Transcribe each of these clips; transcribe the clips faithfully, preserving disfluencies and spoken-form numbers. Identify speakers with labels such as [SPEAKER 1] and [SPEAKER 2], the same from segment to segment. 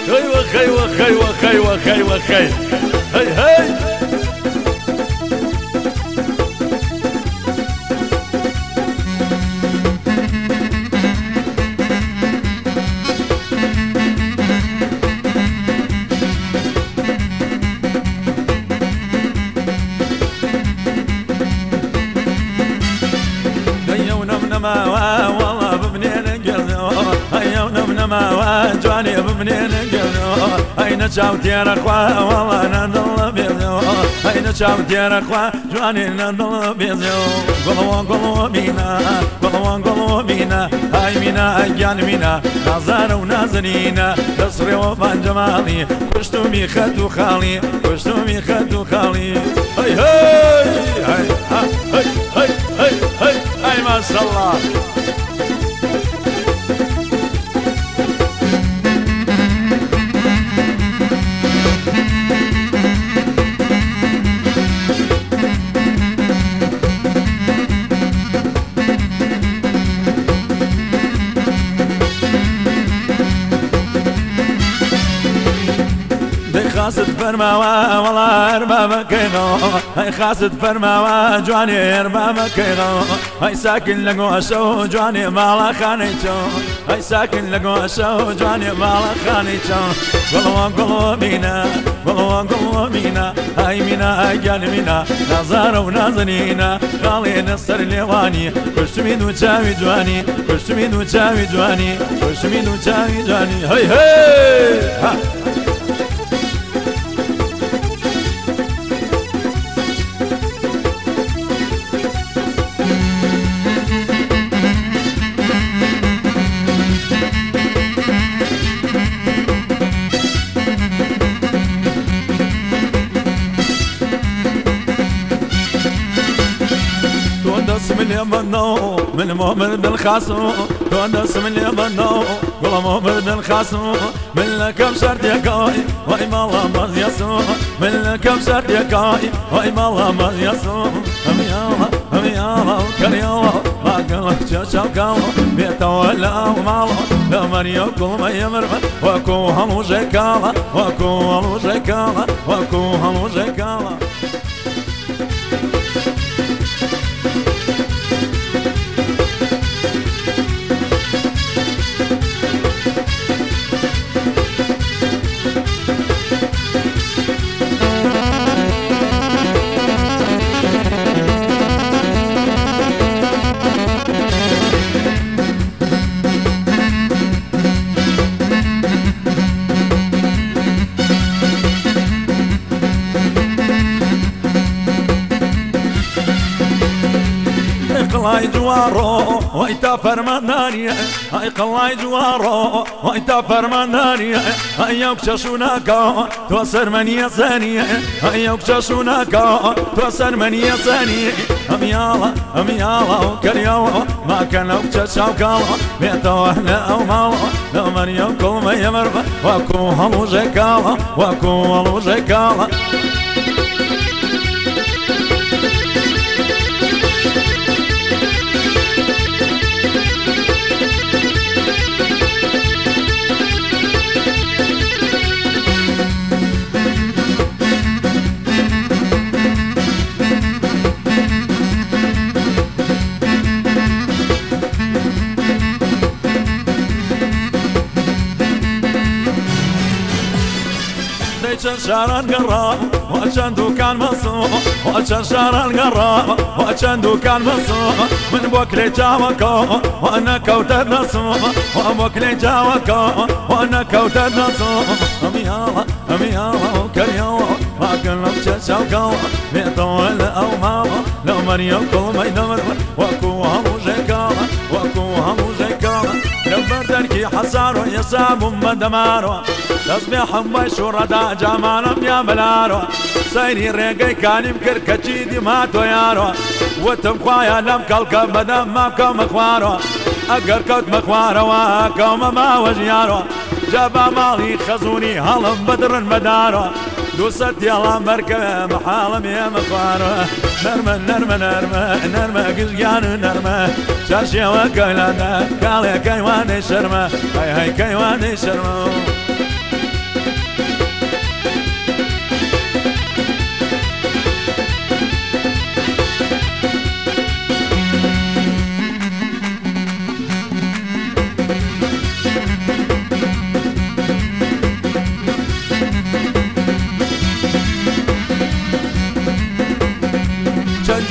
[SPEAKER 1] خي وخي وخي وخي وخي وخي هي هي والله بمنين قلنا هيا ونمنما وجواني بمنين قلنا هينا شاوتير اخوا والله نضل بيزو هينا شاوتير اخوا جواني نضل بيزو قلوا قلوا بينا قلوا قلوا بينا هاي مينا ايان مينا نظر ونازنينا نصري وبان جمالي كشتو بي خدو خالي كشتو بي خدو خالي هاي هاي هاي هاي هاي هاي هاي هاي ما شاء الله خاصة فرماوة والله اربابا كينو هاي خاصة فرماوة جواني اربابا كينو هاي ساكن لقوا شو جواني مالا خانيتو هاي ساكن لقوا شو جواني مالا خانيتو قلوا قلوا مينا قلوا قلوا مينا هاي مينا اجان مينا نظار ونازنينا خالي نصر ليواني كش مينو جاوي جواني كش مينو جاوي جواني كش مينو جاوي جواني هاي هاي ها من يمنو من مؤمن الخاصو تونس من يمنو والله مؤمن الخاصو من لكم شرط يا كاي واي مالا ما يسو من لكم شرط يا كاي واي مالا ما يسو هم يلا هم يلا وكل يلا ما قلت شوكاو بيتولى ومالا لمن يقول ما يمرمن وكو هلو جيكالا وكو هلو جيكالا وكو هلو جيكالا قلاي جوارو ويتا فرمانانيا هاي قلاي جوارو ويتا فرمانانيا هاي يوكششوناكا توسر منيا ثانية هاي يوكششوناكا توسر منيا ثانية هم يالا هم يالا وكل يوم ما كان وكششاوكالا بيتا واهلا او مالا لو من يوكل ما يمرفا وكو هلو جيكالا وكو هلو جيكالا وأجن شارع القراب وأجن دكان مصوم وأجن شارع القراب وأجن دكان مصوم من بوكلي جاوكو وأنا كوتر نصوم وبوكلي جاوكو وأنا كوتر نصوم أمي يلا أمي يلا وكل يوم ما قلنا بشوكو بيطول أو ماما لو مريم كل ما يدمر وأكوها وجيكالا وأكوها وجيكالا لبر دركي حصار ويساب مدمار تصبح مشهور دا جمالم يا بلارو سيري ريقي كان يمكر كتشيدي ماتو يارو وتم خوايا لم كالكا بدم ما كم اخوارو اقر كوت مخوارو وكوم ما وجيارو جابا مالي خزوني هلم بدر مدارو دوست يلا مركبة محالم يا مخوارو نرمى نرمى نرمى نرمى قزقان نرمى شاشي وكيلانا قالي كيواني شرمى هاي هاي كيواني شرمى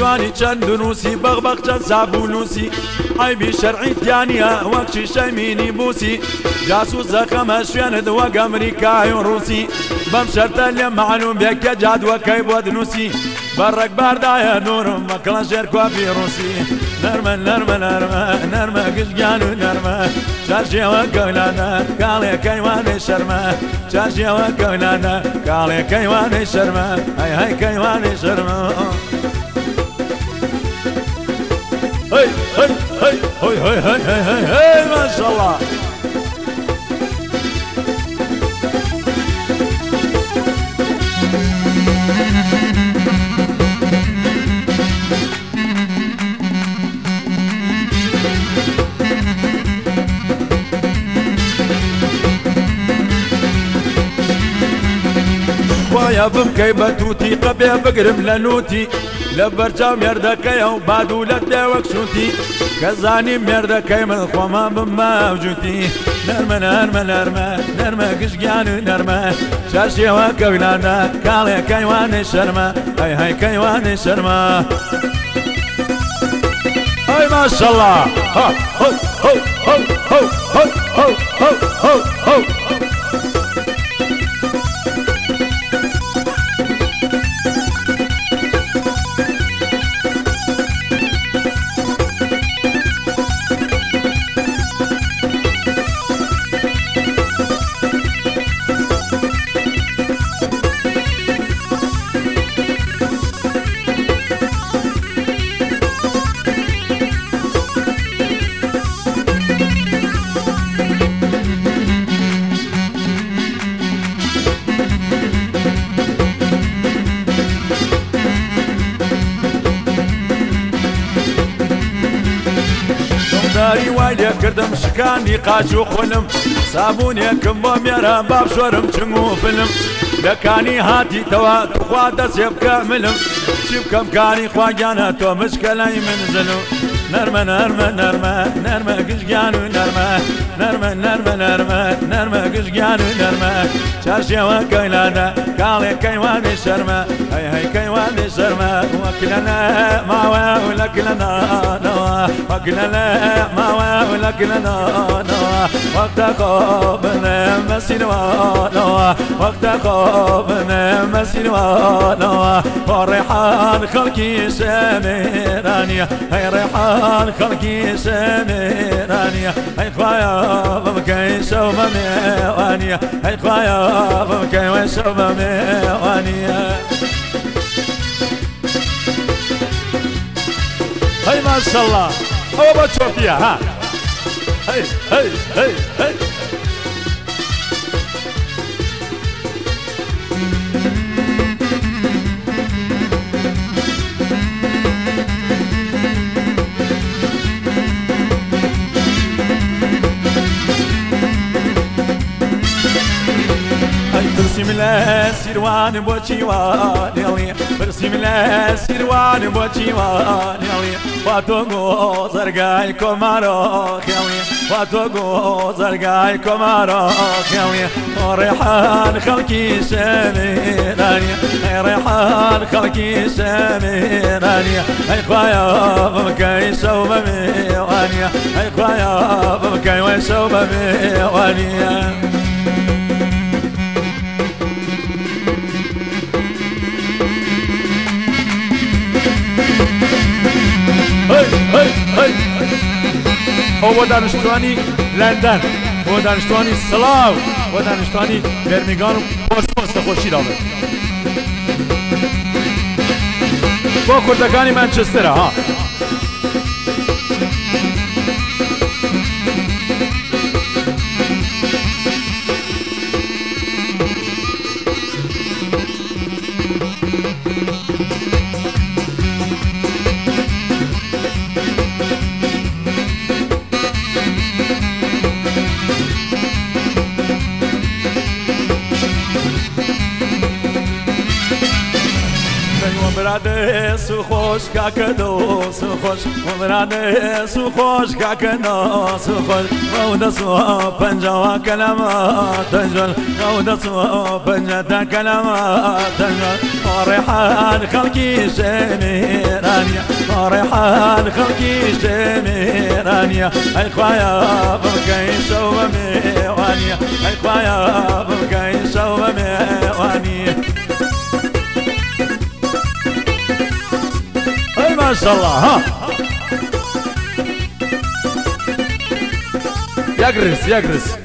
[SPEAKER 1] جوانی چەند نووسی بەغبەق چەند سابونووسی عیبی شەرعی تیانە وەک شیشەی مینی بووسی جاسوس زەخەمە شوێنت وەک ئەمریکای و ڕووسی بەم شەرتە لێ معلوم بێ کە جادوەکەی بۆ دنووسی بەڕێک باردایە نورم مەکڵە ژێر کوێپی ڕووسی نەرمە نەرمە نەرمە نەرمە گشتگیان و نەرمە چارژێوە گەولانە کاڵێکەی وانەی شەرمە چارژێوە گەولانە کاڵێکەی وانەی شەرمە هەی هەی کەیوانەی شەرمە هەی هەی هەی هەی هەی هەی هەی هەی هەی ماشەڵڵا وایە بمکەی بە تووتی قەبێ بگرم لە نووتی لە بەرچاو مێردەکەیە و بادوولەت لێ وەک شووتی کە زانی مێردەکەی من خۆما بمەوجوتی نەرمە نەرمە نەرمە نەرمە گشتگیان و نەرمە چارشێوە کەولانە کاڵێکەی وانەی شەرمە هەی هەی کەیوانەی شەرمە هەی ماشەڵڵا ها هەو هەو هەو هەو هەو هەو هەو هەو هەو داری وای لێ کردم شکانی قاچ و خولم سابونێکم بۆ مێرە بابشۆرم چنگ و فلم لەکانی هاتیتەوە توخوا دەستێ بکە ملم چی بکەم کاری خواگیانە تۆ مشکە لای من زلو نەرمە نەرمە نەرمە نەرمە گشتگیان و نەرمە نەرمە نەرمە نەرمە نەرمە گشتگیان و نەرمە چارشێوە کەولانە کاڵێکەی وانەی شەرمە هەی هەی کەیوانەی شەرمە وەک لەنە ماوە و لەک لەنانەوە وەک لەنە ماوە و لەک لەنانەوە وەختە خۆ بنێم مەسیروانەوە وەختە خۆ بنێم مەسیروانەوە بۆ ڕێحان خەڵکی شەمێرانیە هەی ڕێحان خەڵکی شەمێرانیە هەی خوایە بمکەی شەو بە میوانیە هەی خوایە بمکەی وەی شەو بە میوانیە هەی ماشەڵڵا ئەوە بە چۆپیە ها هەی هەی هەی هەی برسیم لە سیروان بۆ چیوانێڵێ برسیم لە سیروان بۆ چیوانێڵێ وا تۆ گۆزەرگای کۆمارۆ خێڵێ وا تۆ گۆزەرگای کۆمارۆ خێڵێ ئۆ ڕێحان خەڵکی شەمێرانیە ئەی ڕێحان خەڵکی شەمێرانیە ئەی خوایە بمکەی شەو بە میوانیە ئەی خوایە بمکەی وەی شەو بە میوانیە ئەو بۆ دانیشتوانی لەندەن بۆ دانیشتوانی سڵاو بۆ دانیشتوانی بەرمیگان و پۆرتسموث دەخۆشی داڵێت بۆ کوردەکانی مانچستەرە ها ومرادي سخوش كاكدو سخوش ومرادي سخوش كاكدو سخوش روضة سوا بنجا كلمات تجول روضة سوا بنجا كلمات تجول وريحان خلقي شميرانيا وريحان خلقي شميرانيا اي خوايا بمكي سوا ميوانيا اي خوايا بمكي سوا ميوانيا اي ما شاء الله ها يقرس يقرس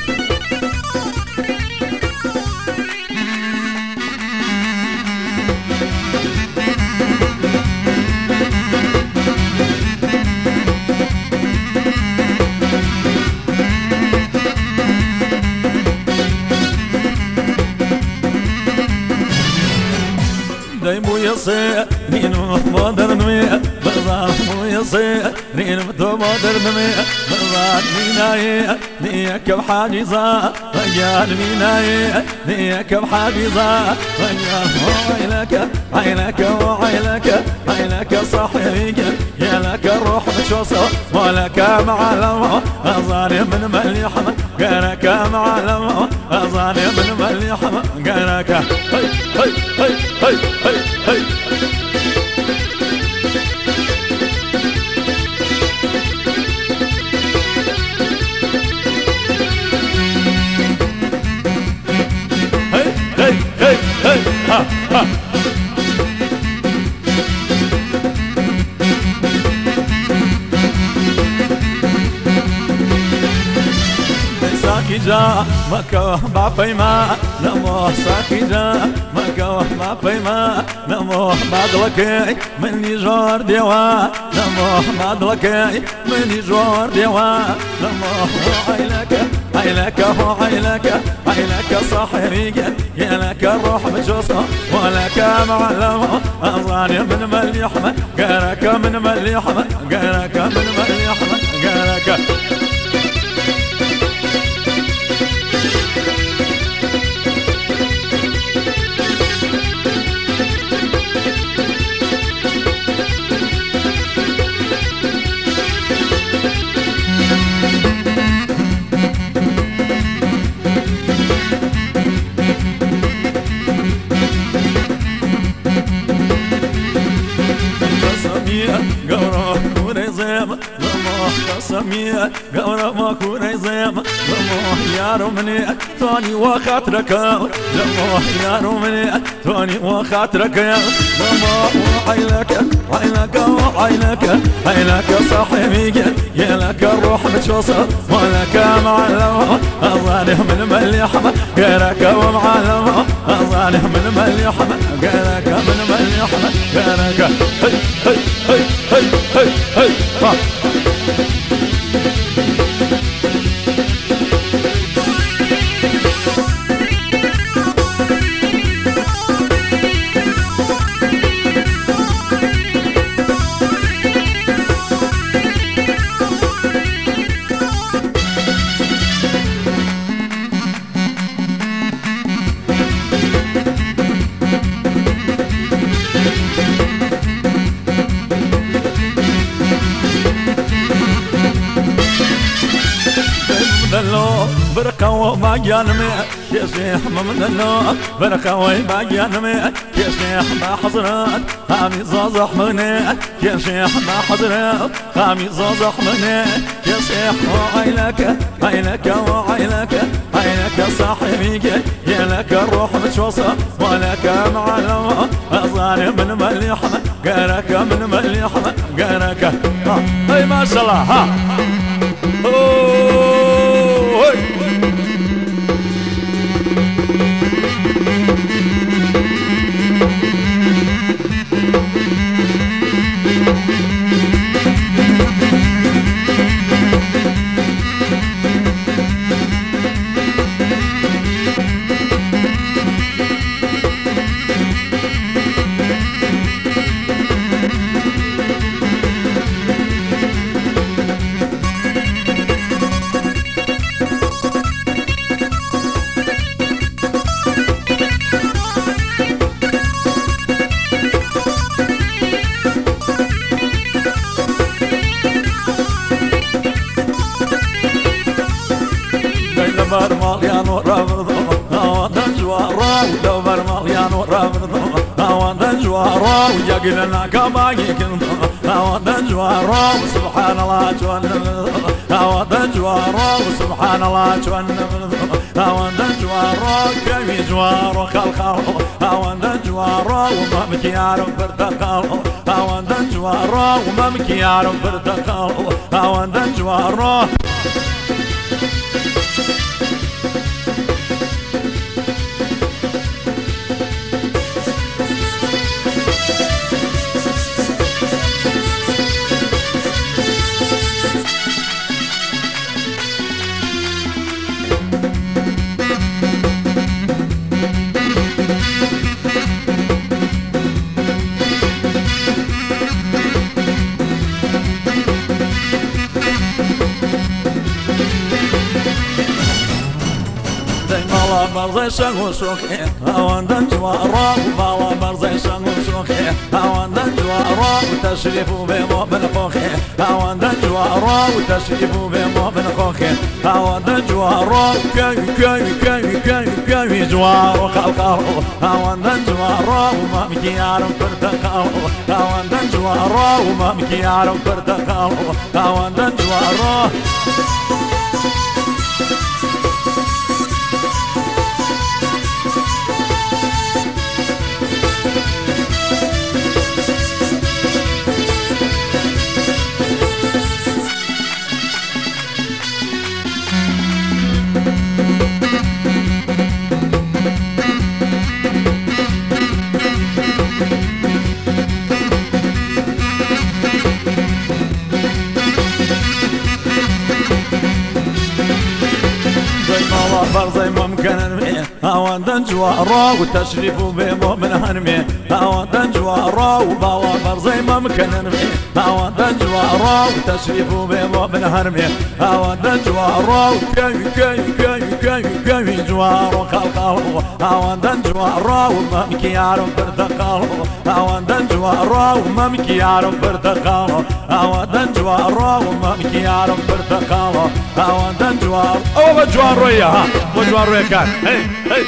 [SPEAKER 1] دايمو يصير نينو مودر نمي بغضان مو يصير نينو مودر نمي بغضان ميناي نيك بحاجزة رجال ميناي نيك بحاجزة رجال وعيلك عيلك وعيلك عيلك صاحبك يا لك الروح بتوصل ولك معلم أظالم من مليحم غيرك معلم أظالم من مليحم غيرك هي هي هي هي هي هي هي هي هي ها ها ساكي جا مكوه بعفيما نموه ساكي جا مكوه بعفيما نموه بعدلكي مني جور ديوا نموه بعدلكي مني جور ديوا نموه عيلك عيلك هو عيلك عيلك صاحبك يا لك الروح بجوصه ولك معلم أظاني من مليحمة غيرك من مليحمة غيرك من مليحمة غيرك قورا كوني زيم لموح قسمي قورا ما كوني زيم لموح يا رمني تاني وخاطرك لموح يا رمني تاني وخاطرك لموح وعيلك عيلك وعيلك عيلك صاحبك يا لك الروح بتوصل ولك معلم أظالم من مليحمة غيرك ومعلم أظالم من مليحمة غيرك من مليحمة غيرك هي هي هي هي هي هي ها بركة وباقيان مئة يا شيخ من اللو بركة وباقيان مئة يا شيخ ما حضرات خامي زازح مني يا شيخ ما حضرات خامي زازح مني يا شيخ وعيلك عيلك وعيلك عيلك صاحبك يا لك الروح متوصل ولك معلم أظالم من مليحمة غيرك من مليحمة غيرك هاي ما شاء الله ها برماليان ورافضو هوانا جوارا ولو برماليان ورافضو هوانا جوارا ويقلنا كما يكنضو هوانا جوارا وسبحان الله تونبضو هوانا جوارا وسبحان الله تونبضو هوانا جوارا كمي جوارا خلخالو هوانا جوارا وما مكيارو برتقالو هوانا جوارا وما مكيارو برتقالو هوانا جوارا برزي شنو شوكي هوانا جوارا وبالا برزي شنو شوكي هوانا جوارا وتشريفو بمو بن خوخي هوانا جوارا وتشريفو بمو بن خوخي هوانا جوارا كاي كاي كاي كاي كاي جوارا خلقارو هوانا جوارا وما مكيارو برتقالو هوانا جوارا وما مكيارو برتقالو هوانا جوارا برزي ممكن نرمي هوانا جوارا وتشريفو بمو من هنمي هوانا جوارا وباوا برزي ممكن نرمي هوانا جوارا وتشريفو بمو من هنمي هوانا جوارا وكاي كاي كاي كاي كاي جوارا خلقالو هوانا جوارا وما مكيارو برتقالو هوانا جوارا وما مكيارو برتقالو هوانا جوارا وما مكيارو برتقالو هوانا جوار او جوار رويا وجوار رويا كان هي هي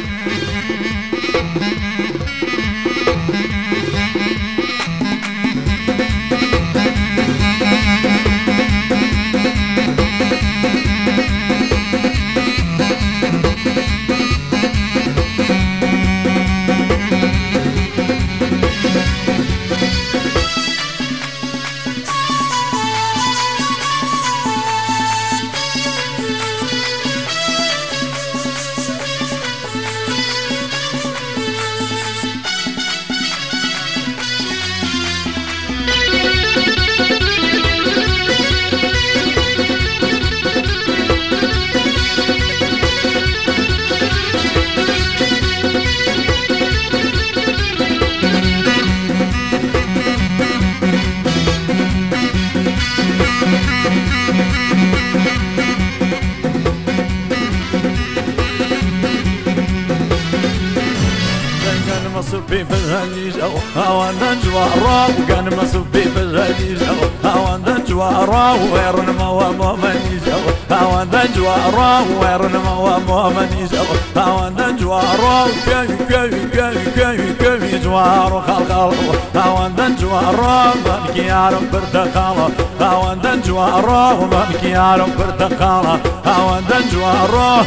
[SPEAKER 1] مصبي في الهليج او هوانا جوارا وكان مصبي في الهليج او هوانا جوارا وغير الموا مؤمنيج او هوانا جوارا وغير الموا مؤمنيج او هوانا جوارا كاي كاي كاي كاي كاي جوارا خلقالو هوانا جوارا ما مكيارو برتقالو هوانا جوارا وما مكيارو برتقالو هوانا جوارا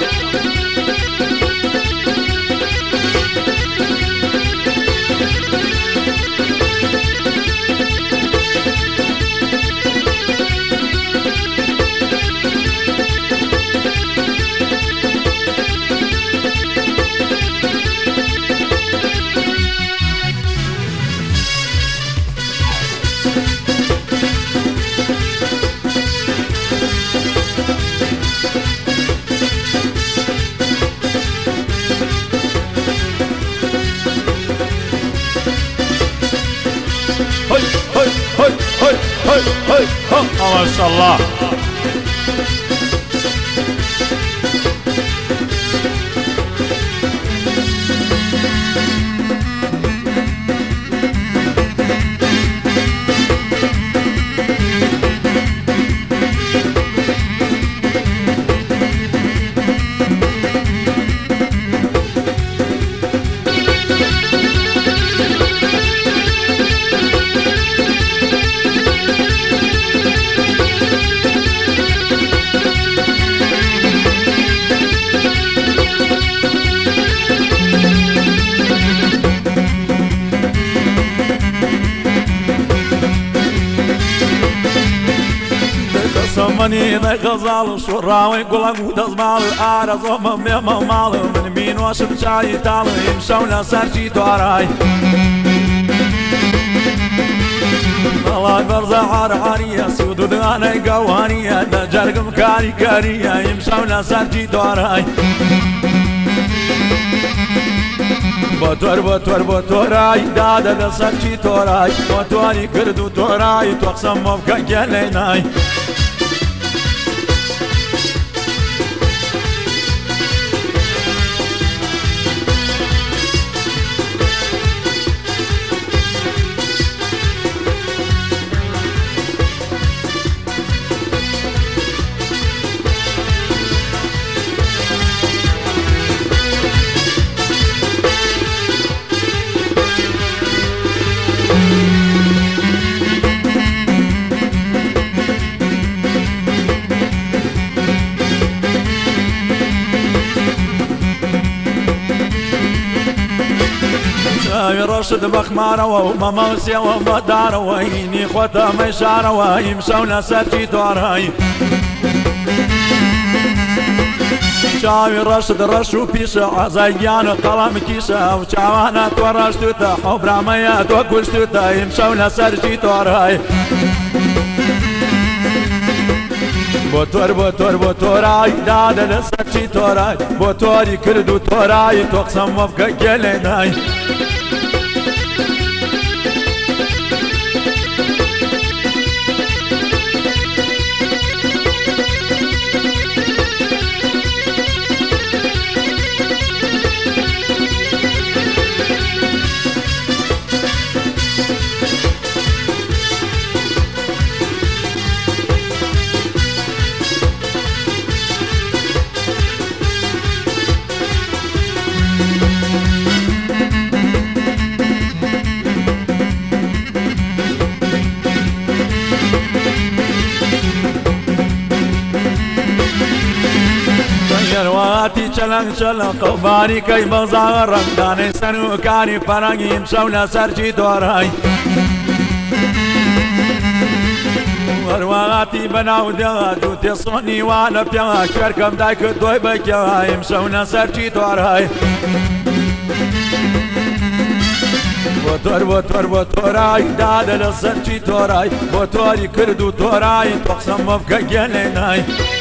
[SPEAKER 1] ما شاء الله. بۆنی دەی غەزاڵ و شوڕاوی گوڵک و دەزماڵ و ئارە زۆمە مێمە ماڵ من بینۆشم چای تاڵ ئیمشەو لە سەرچی توارای بەڵای بەرزە عارعاریە سوود و دانەی گەوانیە دەجەرگم کاری کاریە ئیمشەو لە سەرچی توارای بۆ تۆر بۆ تۆر بۆ تۆرای دادە لە سەرچی تۆرای بۆ توانی کرد و تۆرای تۆ قسەم بۆ بکە گێلێ نای ڕۆشت بەخمارەوە و مەمەوسیەوە بەدارەوە هینی خۆتە مەیشارەوە ئیمشەو لە سەرچی تۆڕایی چاوی ڕەشت ڕەش و پیشە عەزای گیان و قەڵەم کیشە و چاوانە تۆ ڕەشتوتە حەوبرامەیە تۆ کوشتوتە ئیمشەو لە سەرچی تۆڕایی بۆ تۆر بۆ تۆر بۆ تۆرای دادە لە سەرچی تۆرای بۆ تۆری کرد و تۆرایی تۆ قسەم بۆ بکە گێلێ نای واتی چەلەنگ چەلەق و باریکەی بەزاوە ڕەنگدانەی سەرۆکانی فەرەنگی ئیمشەو لە سەرچی تۆڕای وەرواغاتی بەناو دێڵە دوو تێسۆنی وانە پێڵە کوێرکەم دایکرد دۆی بەکێڵە ئیمشەو لە سەرچی تۆڕای بۆ تۆر بۆ تۆر بۆ تۆرای دادە لە سەرچی تۆڕای بۆ تۆری کرد و تۆرای تۆ قسەم بۆ بکە گێلێ نای